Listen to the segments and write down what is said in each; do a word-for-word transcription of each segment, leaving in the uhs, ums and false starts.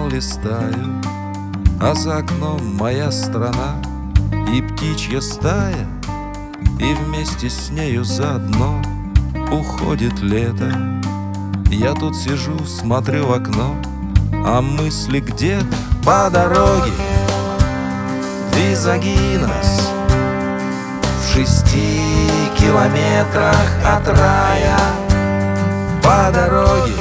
Журнал листаю, а за окном моя страна и птичья стая, и вместе с нею заодно уходит лето. Я тут сижу, смотрю в окно, а мысли где-то по дороге Визагинос, в шести километрах от рая. По дороге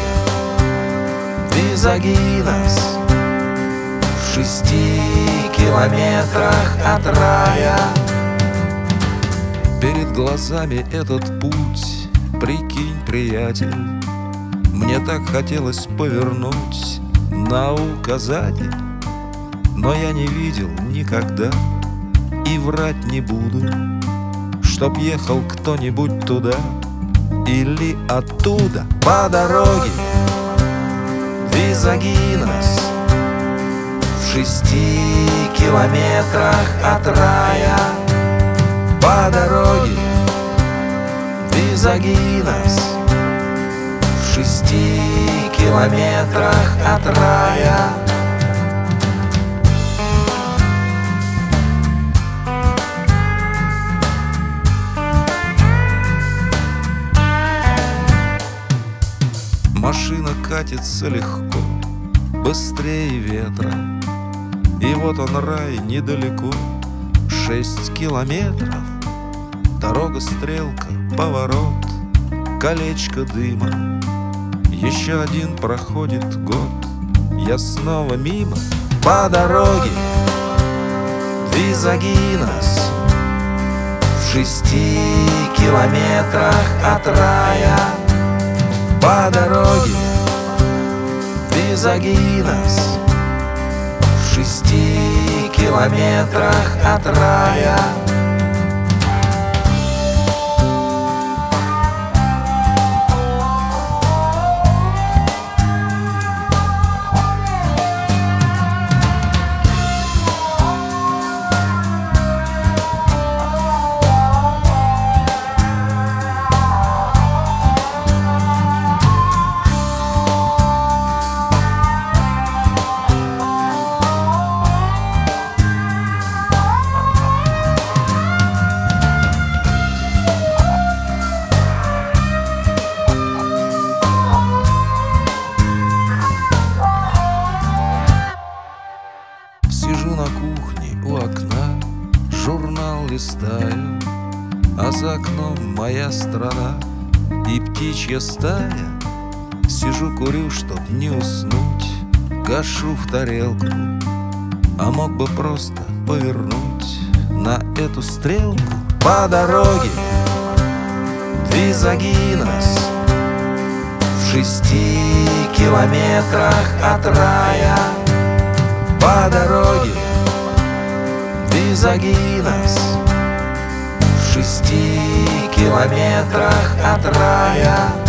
Визагинос, в шести километрах от рая. Перед глазами этот путь, прикинь, приятель, мне так хотелось повернуть на указатель, но я не видел никогда и врать не буду, чтоб ехал кто-нибудь туда или оттуда. По дороге Визагинос, в шести километрах от рая. По дороге Визагинос, в шести километрах от рая. Машина катится легко, быстрее ветра, и вот он, рай, недалеко, шесть километров. Дорога, стрелка, поворот, колечко дыма. Еще один проходит год, я снова мимо. По дороге Визагинос, в шести километрах от рая. По дороге Визагинос, в шести километрах от рая. Сижу на кухне у окна, журнал листаю, а за окном моя страна и птичья стая. Сижу, курю, чтоб не уснуть, гашу в тарелку, а мог бы просто повернуть на эту стрелку. По дороге Визагинос, в шести километрах от рая. По дороге Визагинос, в шести километрах от рая.